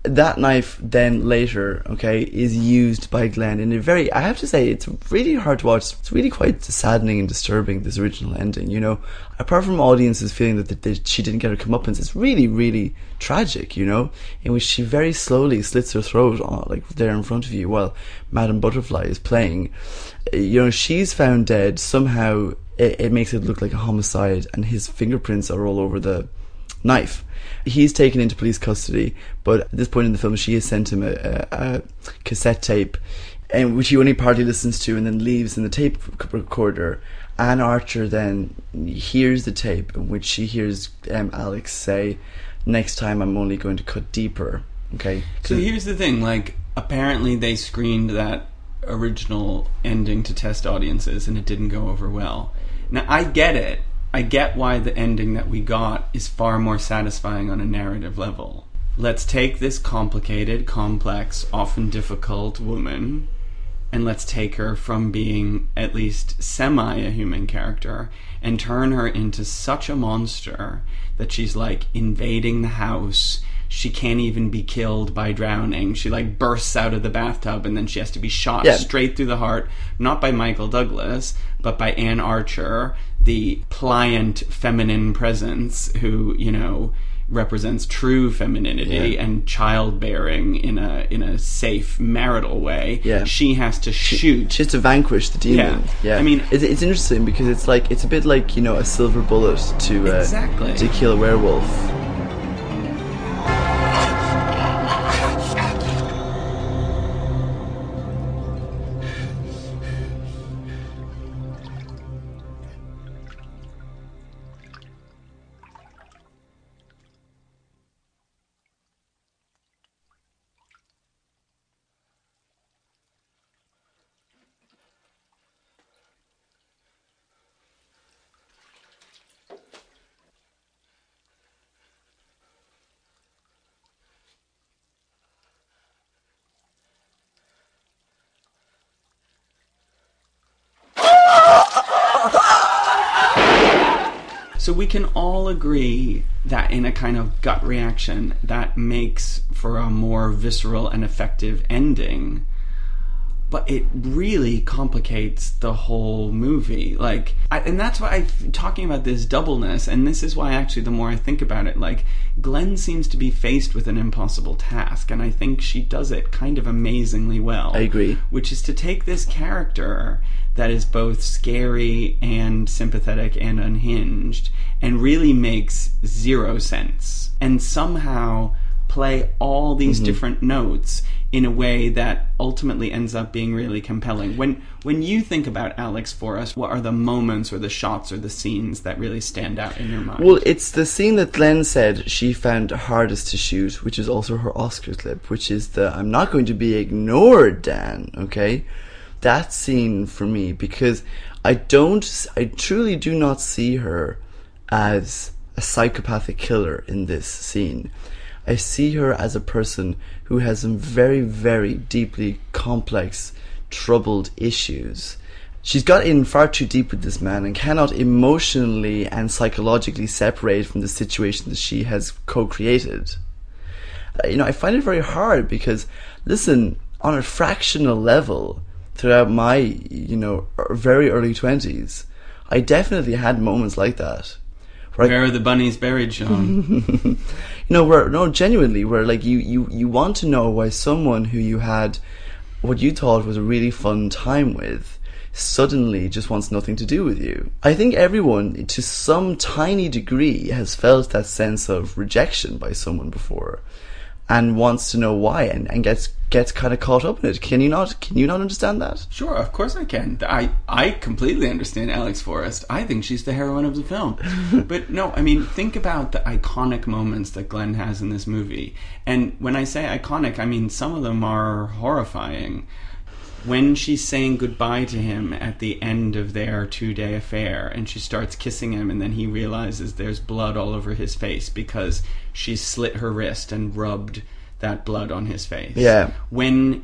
that knife then later, okay, is used by Glenn in a very, I have to say, it's really hard to watch. It's really quite saddening and disturbing, this original ending, you know. Apart from audiences feeling that she didn't get her comeuppance, it's really, really tragic, you know, in which she very slowly slits her throat, like there in front of you, while Madame Butterfly is playing. You know, she's found dead. Somehow it makes it look like a homicide, and his fingerprints are all over the knife. He's taken into police custody, but at this point in the film, she has sent him a cassette tape, and which he only partly listens to and then leaves in the tape recorder. Anne Archer then hears the tape, in which she hears Alex say, "Next time I'm only going to cut deeper." Okay. So here's the thing, like, apparently they screened that original ending to test audiences and it didn't go over well. Now, I get it. I get why the ending that we got is far more satisfying on a narrative level. Let's take this complicated, complex, often difficult woman, and let's take her from being at least semi a human character and turn her into such a monster that she's like invading the house. She can't even be killed by drowning. She like bursts out of the bathtub and then she has to be shot straight through the heart, not by Michael Douglas, but by Anne Archer, the pliant feminine presence who, you know, represents true femininity and childbearing in a safe marital way. Yeah. She has to shoot. She has to vanquish the demon. Yeah. I mean, it's interesting because it's a bit like, you know, a silver bullet to kill a werewolf. So we can all agree that in a kind of gut reaction, that makes for a more visceral and effective ending. But it really complicates the whole movie. And that's why I'm talking about this doubleness, and this is why actually the more I think about it, like, Glenn seems to be faced with an impossible task, and I think she does it kind of amazingly well. I agree. Which is to take this character that is both scary and sympathetic and unhinged and really makes zero sense, and somehow play all these different notes in a way that ultimately ends up being really compelling. When you think about Alex Forrest, what are the moments or the shots or the scenes that really stand out in your mind? Well, it's the scene that Glenn said she found hardest to shoot, which is also her Oscar clip, which is the "I'm not going to be ignored, Dan," okay? That scene for me, because I truly do not see her as a psychopathic killer in this scene. I see her as a person who has some very, very deeply complex, troubled issues. She's got in far too deep with this man and cannot emotionally and psychologically separate from the situation that she has co-created. You know, I find it very hard because, listen, on a fractional level, throughout my, you know, very early 20s, I definitely had moments like that. Where are the bunnies buried, Sean? Genuinely, where like you want to know why someone who you had what you thought was a really fun time with suddenly just wants nothing to do with you. I think everyone, to some tiny degree, has felt that sense of rejection by someone before and wants to know why and gets kind of caught up in it. Can you not understand that? Sure, of course I can. I completely understand Alex Forrest. I think she's the heroine of the film. But no, I mean, think about the iconic moments that Glenn has in this movie. And when I say iconic, I mean some of them are horrifying. When she's saying goodbye to him at the end of their 2-day affair and she starts kissing him and then he realizes there's blood all over his face because she slit her wrist and rubbed that blood on his face. Yeah. When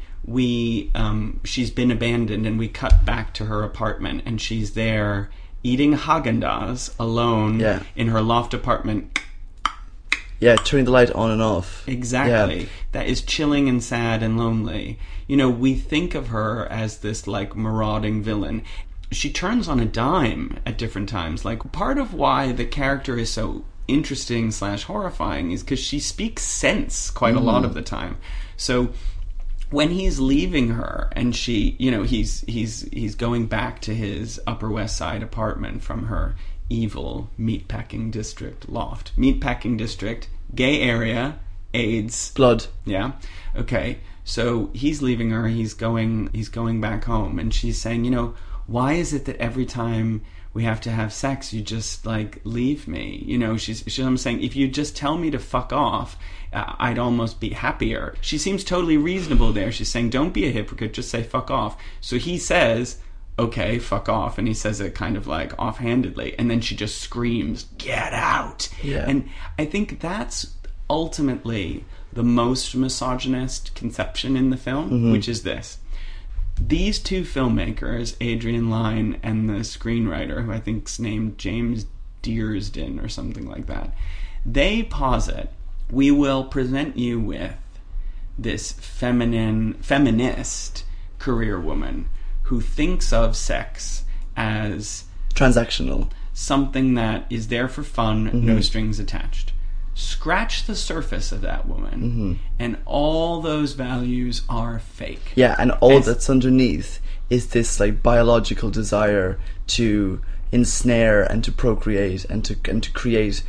she's been abandoned and we cut back to her apartment and she's there eating Häagen-Dazs alone in her loft apartment Yeah, turning the light on and off. Exactly. Yeah. That is chilling and sad and lonely. You know, we think of her as this, like, marauding villain. She turns on a dime at different times. Like, part of why the character is so interesting / horrifying is because she speaks sense quite a lot of the time. So when he's leaving her and she, you know, he's going back to his Upper West Side apartment from her evil meatpacking district loft. Meatpacking district, gay area, AIDS, Blood. Yeah. Okay. So he's leaving her, he's going back home, and she's saying, you know, why is it that every time we have to have sex, you just, like, leave me? You know, she's saying, if you just tell me to fuck off, I'd almost be happier. She seems totally reasonable there. She's saying, don't be a hypocrite, just say fuck off. So he says, okay, fuck off. And he says it kind of, like, offhandedly. And then she just screams, get out. Yeah. And I think that's ultimately the most misogynist conception in the film, which is this. These two filmmakers, Adrian Lyne and the screenwriter, who I think's named James Dearsden or something like that, they posit, we will present you with this feminist career woman who thinks of sex as Transactional. something that is there for fun, no strings attached. Scratch the surface of that woman, and all those values are fake. Yeah, and all that's underneath is this, like, biological desire to ensnare and to procreate and to create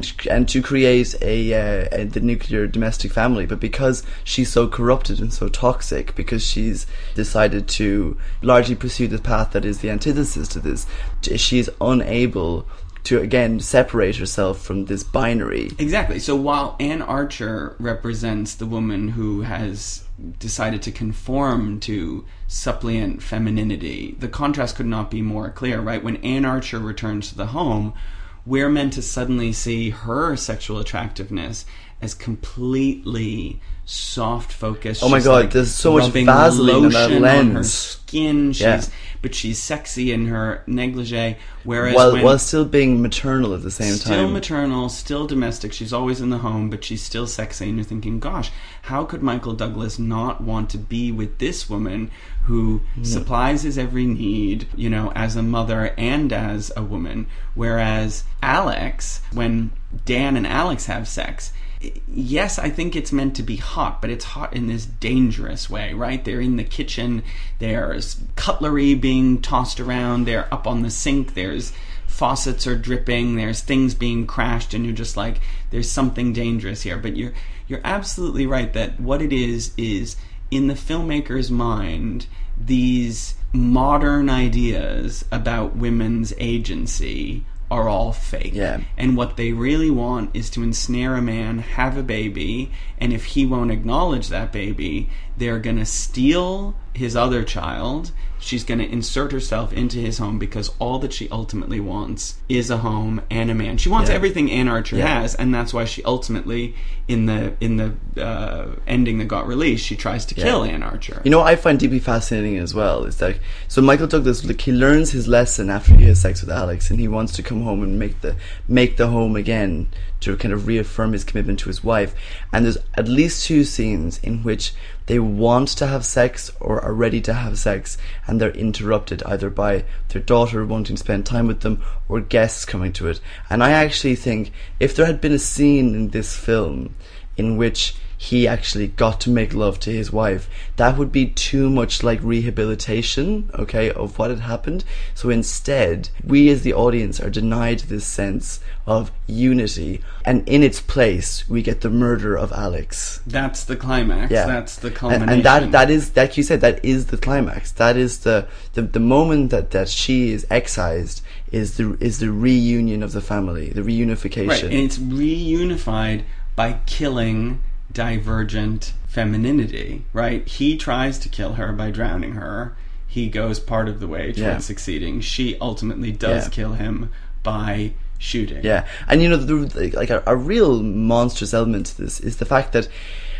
the nuclear domestic family. But because she's so corrupted and so toxic, because she's decided to largely pursue the path that is the antithesis to this, she's unable to, again, separate herself from this binary. Exactly. So while Anne Archer represents the woman who has decided to conform to suppliant femininity, the contrast could not be more clear, right? When Anne Archer returns to the home, we're meant to suddenly see her sexual attractiveness as completely soft-focused. Oh my God, like there's so much rubbing Vaseline in that lotion on her lens. skin. But she's sexy in her negligee, whereas while still being maternal at the same time. Still maternal, still domestic. She's always in the home, but she's still sexy. And you're thinking, gosh, how could Michael Douglas not want to be with this woman who supplies his every need, you know, as a mother and as a woman? Whereas Alex, when Dan and Alex have sex, yes, I think it's meant to be hot, but it's hot in this dangerous way, right? They're in the kitchen, there's cutlery being tossed around, they're up on the sink, there's faucets are dripping, there's things being crashed, and you're just like, there's something dangerous here. But you're absolutely right that what it is in the filmmaker's mind, these modern ideas about women's agency are all fake. Yeah. And what they really want is to ensnare a man, have a baby, and if he won't acknowledge that baby, they're going to steal his other child. She's going to insert herself into his home because all that she ultimately wants is a home and a man. She wants everything Anne Archer has, and that's why she ultimately, in the ending that got released, she tries to kill Anne Archer. You know what I find deeply fascinating as well is that, so Michael Douglas, like, he learns his lesson after he has sex with Alex, and he wants to come home and make the home again to kind of reaffirm his commitment to his wife. And there's at least 2 scenes in which they want to have sex or are ready to have sex, and they're interrupted either by their daughter wanting to spend time with them or guests coming to it. And I actually think if there had been a scene in this film in which he actually got to make love to his wife, that would be too much like rehabilitation, okay, of what had happened. So instead, we as the audience are denied this sense of unity, and in its place, we get the murder of Alex. That's the climax. Yeah. That's the culmination. And that is, like you said, that is the climax. That is the moment that she is excised is the reunion of the family, the reunification. Right, and it's reunified by killing divergent femininity, right? He tries to kill her by drowning her. He goes part of the way towards succeeding. She ultimately does kill him by shooting. Yeah, and you know, like a real monstrous element to this is the fact that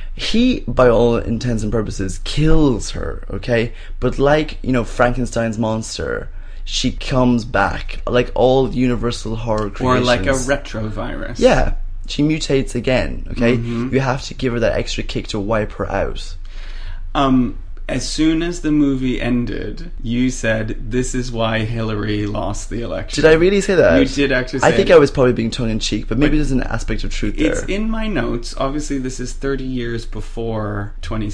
he, by all intents and purposes, kills her, okay? But like, you know, Frankenstein's monster, she comes back, like all universal horror creations. Or like a retrovirus. Yeah. She mutates again, okay? You have to give her that extra kick to wipe her out. As soon as the movie ended, you said, this is why Hillary lost the election. Did I really say that? You did actually say I think it. I was probably being tongue-in-cheek, but maybe there's an aspect of truth there. It's in my notes. Obviously, this is 30 years before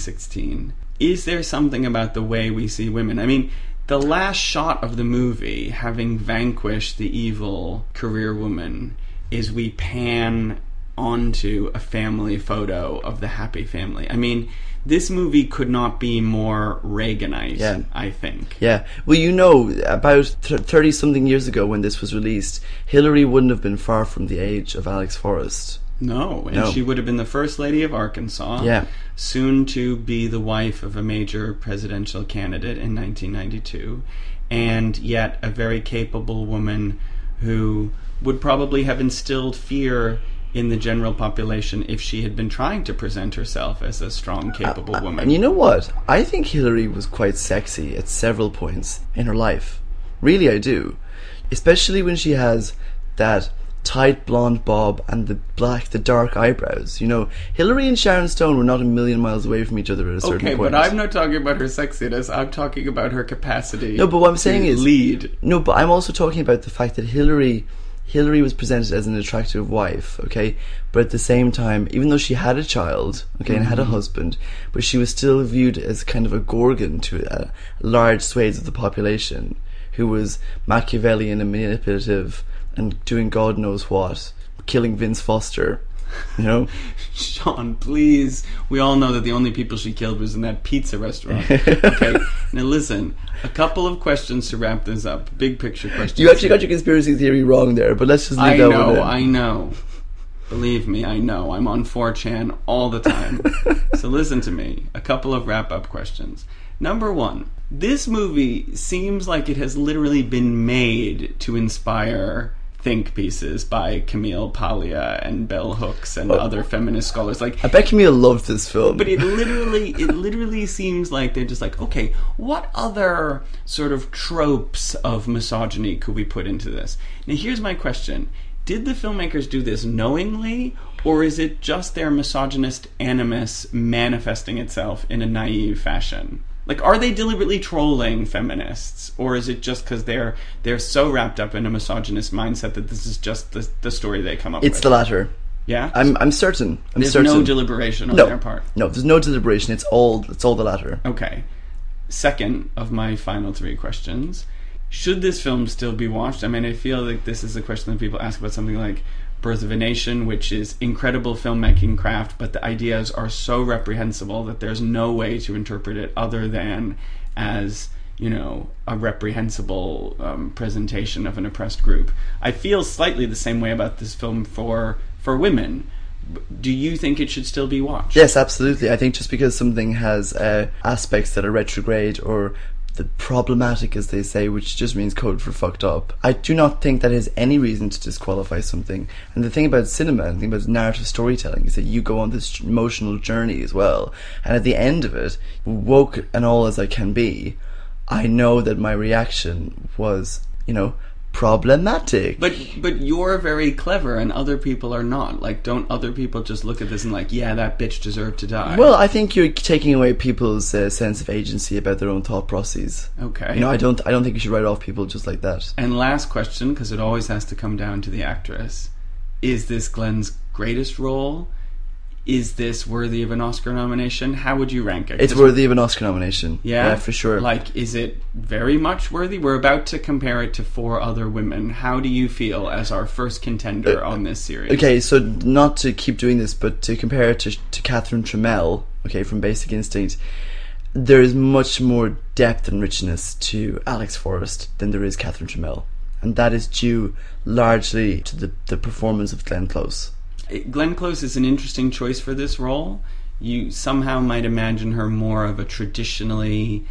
2016. Is there something about the way we see women? I mean, the last shot of the movie, having vanquished the evil career woman, is we pan onto a family photo of the happy family. I mean, this movie could not be more Reaganite, I think. Yeah. Well, you know, about 30-something years ago when this was released, Hillary wouldn't have been far from the age of Alex Forrest. No, and she would have been the First Lady of Arkansas, soon to be the wife of a major presidential candidate in 1992, and yet a very capable woman who would probably have instilled fear in the general population if she had been trying to present herself as a strong, capable woman. And you know what? I think Hillary was quite sexy at several points in her life. Really, I do. Especially when she has that tight blonde bob and the dark eyebrows. You know, Hillary and Sharon Stone were not a million miles away from each other at a certain point. Okay, but I'm not talking about her sexiness. I'm talking about her capacity. No, but what I'm saying is lead. No, but I'm also talking about the fact that Hillary was presented as an attractive wife, okay? But at the same time, even though she had a child, okay, and had a husband, but she was still viewed as kind of a gorgon to large swathes of the population, who was Machiavellian and manipulative and doing God knows what, killing Vince Foster, you know? Sean, please. We all know that the only people she killed was in that pizza restaurant. Okay, now listen, a couple of questions to wrap this up. Big picture questions. You actually got your conspiracy theory wrong there, but let's just leave that one in. I know. Believe me, I know. I'm on 4chan all the time. So listen to me. A couple of wrap-up questions. Number one, this movie seems like it has literally been made to inspire think pieces by Camille Paglia and Bell Hooks and other feminist scholars. Like, I bet Camille loved this film. But it literally seems like they're just like, okay, what other sort of tropes of misogyny could we put into this? Now here's my question. Did the filmmakers do this knowingly, or is it just their misogynist animus manifesting itself in a naive fashion? Like, are they deliberately trolling feminists, or is it just because they're so wrapped up in a misogynist mindset that this is just the story they come up with? It's the latter. Yeah? I'm certain. There's no deliberation on their part. No, there's no deliberation. It's all the latter. Okay. Second of my final three questions. Should this film still be watched? I mean, I feel like this is a question that people ask about something like Birth of a Nation, which is incredible filmmaking craft, but the ideas are so reprehensible that there's no way to interpret it other than as, you know, a reprehensible presentation of an oppressed group. I feel slightly the same way about this film for women. Do you think it should still be watched? Yes, absolutely. I think just because something has aspects that are retrograde or the problematic, as they say, which just means code for fucked up, I do not think that is any reason to disqualify something. And the thing about cinema and the thing about narrative storytelling is that you go on this emotional journey as well. And at the end of it, woke and all as I can be, I know that my reaction was, you know, problematic. But you're very clever and other people are not. Like, don't other people just look at this and like, yeah, that bitch deserved to die? Well, I think you're taking away people's sense of agency about their own thought processes. Okay. You know, I don't think you should write off people just like that. And last question, because it always has to come down to the actress. Is this Glenn's greatest role? Is this worthy of an Oscar nomination? How would you rank it? It's worthy of an Oscar nomination. Yeah, for sure. Like, is it very much worthy? We're about to compare it to 4 other women. How do you feel as our first contender on this series? Okay, so not to keep doing this, but to compare it to Catherine Trammell, okay, from Basic Instinct, there is much more depth and richness to Alex Forrest than there is Catherine Trammell. And that is due largely to the performance of Glenn Close. Glenn Close is an interesting choice for this role. You somehow might imagine her more of a traditionally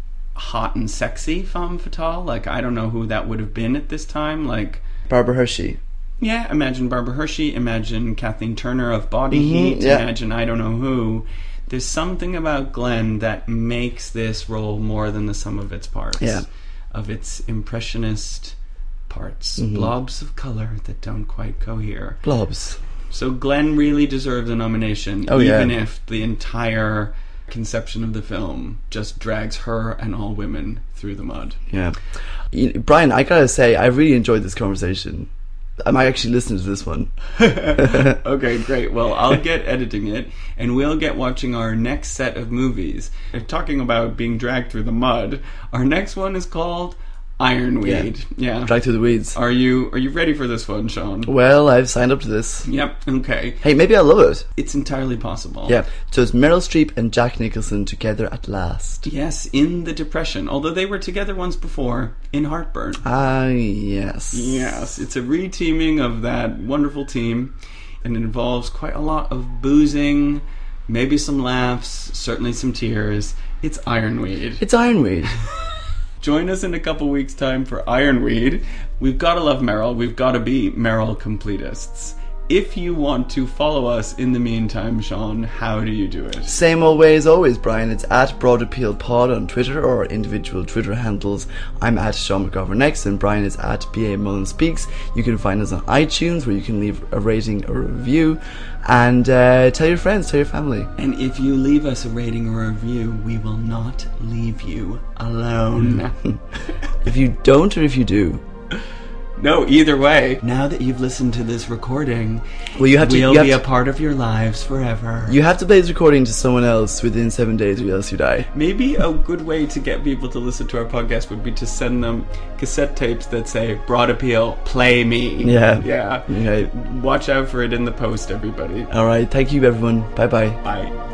hot and sexy femme fatale. Like, I don't know who that would have been at this time. Like Barbara Hershey. Yeah, imagine Barbara Hershey. Imagine Kathleen Turner of Body Heat. Yeah. Imagine I don't know who. There's something about Glenn that makes this role more than the sum of its parts. Yeah. Of its impressionist parts. Blobs of color that don't quite cohere. Blobs. So Glenn really deserves a nomination, Oh, yeah. even if the entire conception of the film just drags her and all women through the mud. Yeah. Brian, I gotta say, I really enjoyed this conversation. I might actually listen to this one. Okay, great. Well, I'll get editing it, and we'll get watching our next set of movies. Talking about being dragged through the mud, our next one is called Ironweed. Yeah. Drag through the weeds. Are you ready for this one, Sean? Well, I've signed up to this. Yep. Okay. Hey, maybe I'll love it. It's entirely possible. Yeah. So it's Meryl Streep and Jack Nicholson together at last. Yes, in the Depression. Although they were together once before in Heartburn. Ah, yes. Yes, it's a re-teaming of that wonderful team, and it involves quite a lot of boozing, maybe some laughs, certainly some tears. It's Ironweed. It's Ironweed. Join us in a couple weeks' time for Ironweed. We've got to love Meryl. We've got to be Meryl completists. If you want to follow us in the meantime, Sean, how do you do it? Same old way as always, Brian. It's at Broad Appeal Pod on Twitter or our individual Twitter handles. I'm at Sean McGovern and Brian is at BA Mullen Speaks. You can find us on iTunes where you can leave a rating or a review. And tell your friends, tell your family. And if you leave us a rating or a review, we will not leave you alone. If you don't or if you do? No, either way. Now that you've listened to this recording, Well, you have to, we'll you have be to, a part of your lives forever. You have to play this recording to someone else within 7 days or else you die. Maybe a good way to get people to listen to our podcast would be to send them cassette tapes that say, Broad Appeal, play me. Yeah. Yeah. Okay. Watch out for it in the post, everybody. Alright, thank you everyone. Bye bye. Bye.